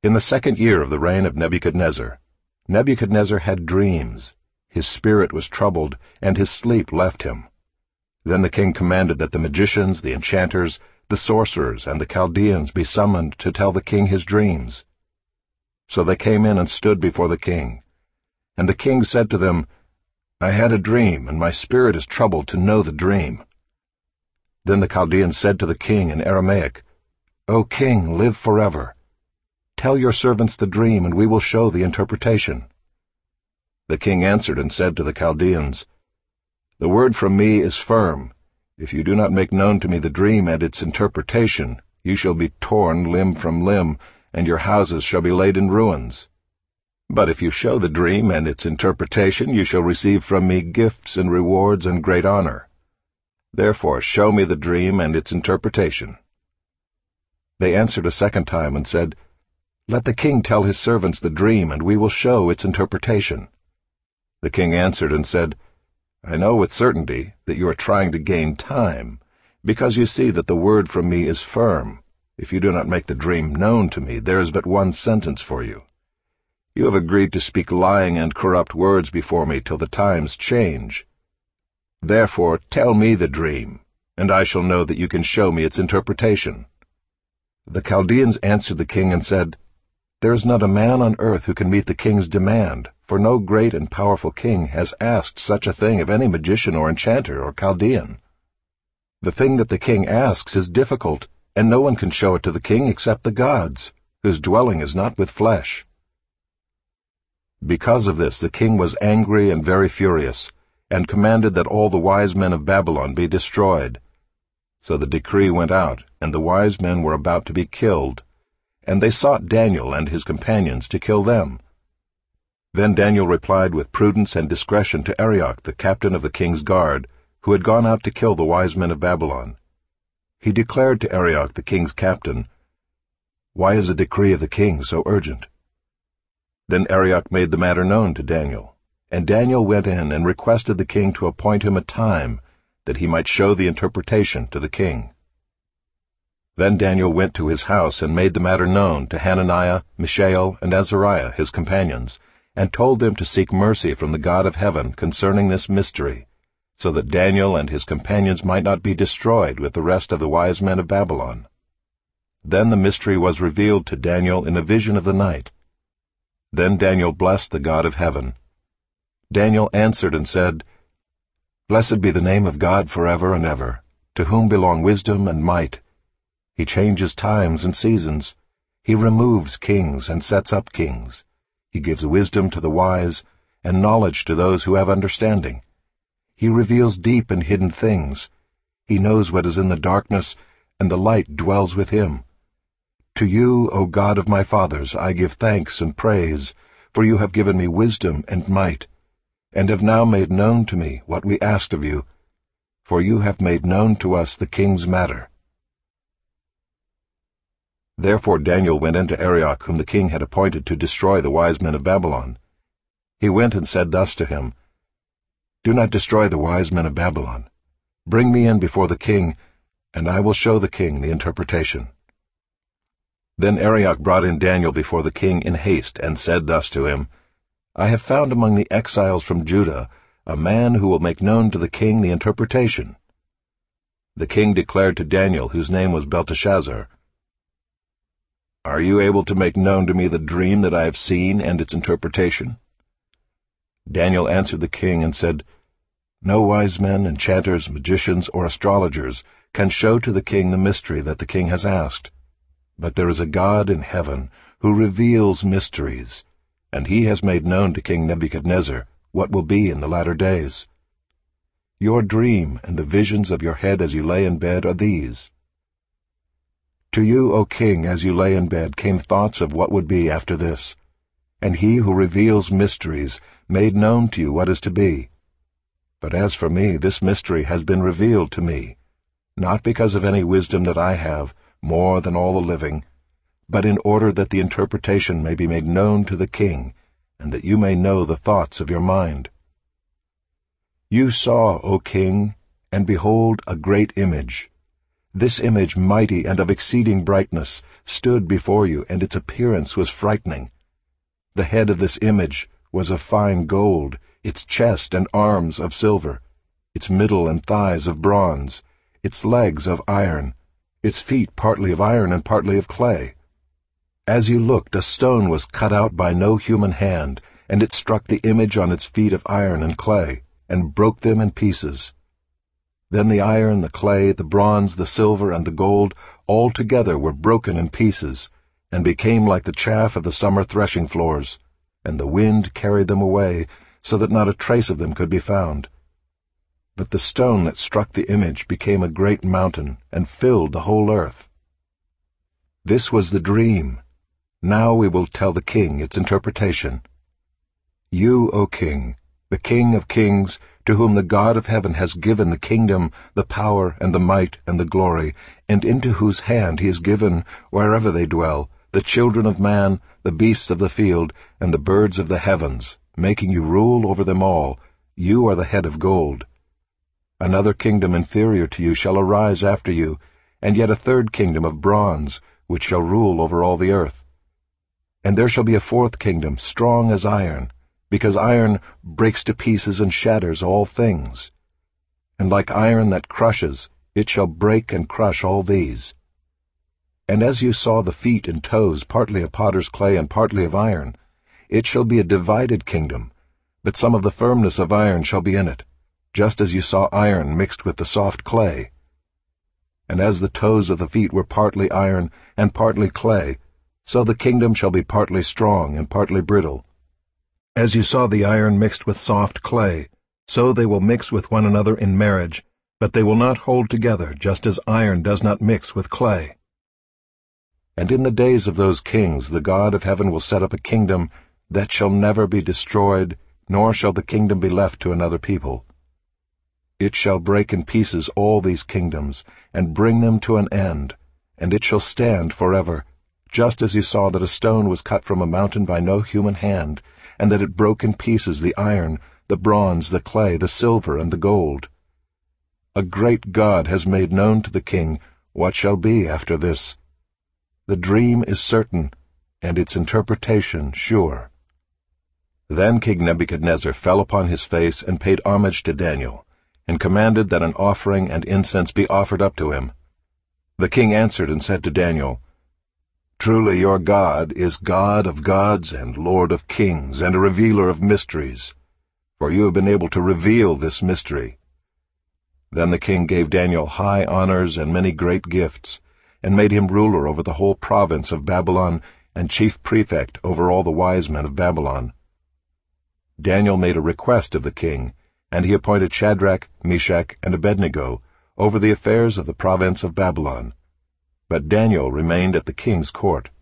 In the 2nd year of the reign of Nebuchadnezzar, Nebuchadnezzar had dreams. His spirit was troubled, and his sleep left him. Then the king commanded that the magicians, the enchanters, the sorcerers, and the Chaldeans be summoned to tell the king his dreams. So they came in and stood before the king. And the king said to them, "I had a dream, and my spirit is troubled to know the dream." Then the Chaldeans said to the king in Aramaic, "O king, live forever. Tell your servants the dream, and we will show the interpretation." The king answered and said to the Chaldeans, "The word from me is firm. If you do not make known to me the dream and its interpretation, you shall be torn limb from limb, and your houses shall be laid in ruins. But if you show the dream and its interpretation, you shall receive from me gifts and rewards and great honor. Therefore show me the dream and its interpretation." They answered a second time and said, "Let the king tell his servants the dream, and we will show its interpretation." The king answered and said, "I know with certainty that you are trying to gain time, because you see that the word from me is firm. If you do not make the dream known to me, there is but one sentence for you. You have agreed to speak lying and corrupt words before me till the times change. Therefore tell me the dream, and I shall know that you can show me its interpretation." The Chaldeans answered the king and said, "There is not a man on earth who can meet the king's demand, for no great and powerful king has asked such a thing of any magician or enchanter or Chaldean. The thing that the king asks is difficult, and no one can show it to the king except the gods, whose dwelling is not with flesh." Because of this the king was angry and very furious, and commanded that all the wise men of Babylon be destroyed. So the decree went out, and the wise men were about to be killed, and they sought Daniel and his companions to kill them. Then Daniel replied with prudence and discretion to Arioch, the captain of the king's guard, who had gone out to kill the wise men of Babylon. He declared to Arioch, the king's captain, "Why is the decree of the king so urgent?" Then Arioch made the matter known to Daniel, and Daniel went in and requested the king to appoint him a time, that he might show the interpretation to the king. Then Daniel went to his house and made the matter known to Hananiah, Mishael, and Azariah, his companions, and told them to seek mercy from the God of heaven concerning this mystery, so that Daniel and his companions might not be destroyed with the rest of the wise men of Babylon. Then the mystery was revealed to Daniel in a vision of the night. Then Daniel blessed the God of heaven. Daniel answered and said, "Blessed be the name of God forever and ever, to whom belong wisdom and might. He changes times and seasons. He removes kings and sets up kings. He gives wisdom to the wise, and knowledge to those who have understanding. He reveals deep and hidden things. He knows what is in the darkness, and the light dwells with him. To you, O God of my fathers, I give thanks and praise, for you have given me wisdom and might, and have now made known to me what we asked of you, for you have made known to us the king's matter." Therefore Daniel went in to Arioch, whom the king had appointed to destroy the wise men of Babylon. He went and said thus to him, "Do not destroy the wise men of Babylon. Bring me in before the king, and I will show the king the interpretation." Then Arioch brought in Daniel before the king in haste, and said thus to him, "I have found among the exiles from Judah a man who will make known to the king the interpretation." The king declared to Daniel, whose name was Belteshazzar, "Are you able to make known to me the dream that I have seen and its interpretation?" Daniel answered the king and said, "No wise men, enchanters, magicians, or astrologers can show to the king the mystery that the king has asked. But there is a God in heaven who reveals mysteries, and he has made known to King Nebuchadnezzar what will be in the latter days. Your dream and the visions of your head as you lay in bed are these. To you, O king, as you lay in bed, came thoughts of what would be after this, and he who reveals mysteries made known to you what is to be. But as for me, this mystery has been revealed to me, not because of any wisdom that I have, more than all the living, but in order that the interpretation may be made known to the king, and that you may know the thoughts of your mind. You saw, O king, and behold, a great image. This image, mighty and of exceeding brightness, stood before you, and its appearance was frightening. The head of this image was of fine gold, its chest and arms of silver, its middle and thighs of bronze, its legs of iron, its feet partly of iron and partly of clay. As you looked, a stone was cut out by no human hand, and it struck the image on its feet of iron and clay, and broke them in pieces. Then the iron, the clay, the bronze, the silver, and the gold all together were broken in pieces, and became like the chaff of the summer threshing floors, and the wind carried them away, so that not a trace of them could be found. But the stone that struck the image became a great mountain, and filled the whole earth. This was the dream. Now we will tell the king its interpretation. You, O king, the King of kings, to whom the God of heaven has given the kingdom, the power, and the might, and the glory, and into whose hand he has given, wherever they dwell, the children of man, the beasts of the field, and the birds of the heavens, making you rule over them all, you are the head of gold. Another kingdom inferior to you shall arise after you, and yet a third kingdom of bronze, which shall rule over all the earth. And there shall be a fourth kingdom, strong as iron, because iron breaks to pieces and shatters all things. And like iron that crushes, it shall break and crush all these. And as you saw the feet and toes, partly of potter's clay and partly of iron, it shall be a divided kingdom, but some of the firmness of iron shall be in it, just as you saw iron mixed with the soft clay. And as the toes of the feet were partly iron and partly clay, so the kingdom shall be partly strong and partly brittle. As you saw the iron mixed with soft clay, so they will mix with one another in marriage, but they will not hold together, just as iron does not mix with clay. And in the days of those kings the God of heaven will set up a kingdom that shall never be destroyed, nor shall the kingdom be left to another people. It shall break in pieces all these kingdoms, and bring them to an end, and it shall stand forever, just as you saw that a stone was cut from a mountain by no human hand, and that it broke in pieces the iron, the bronze, the clay, the silver, and the gold. A great God has made known to the king what shall be after this. The dream is certain, and its interpretation sure. Then King Nebuchadnezzar fell upon his face and paid homage to Daniel, and commanded that an offering and incense be offered up to him. The king answered and said to Daniel, Truly your God is God of gods and Lord of kings and a revealer of mysteries, for you have been able to reveal this mystery. Then the king gave Daniel high honors and many great gifts, and made him ruler over the whole province of Babylon and chief prefect over all the wise men of Babylon. Daniel made a request of the king, and he appointed Shadrach, Meshach, and Abednego over the affairs of the province of Babylon. But Daniel remained at the king's court.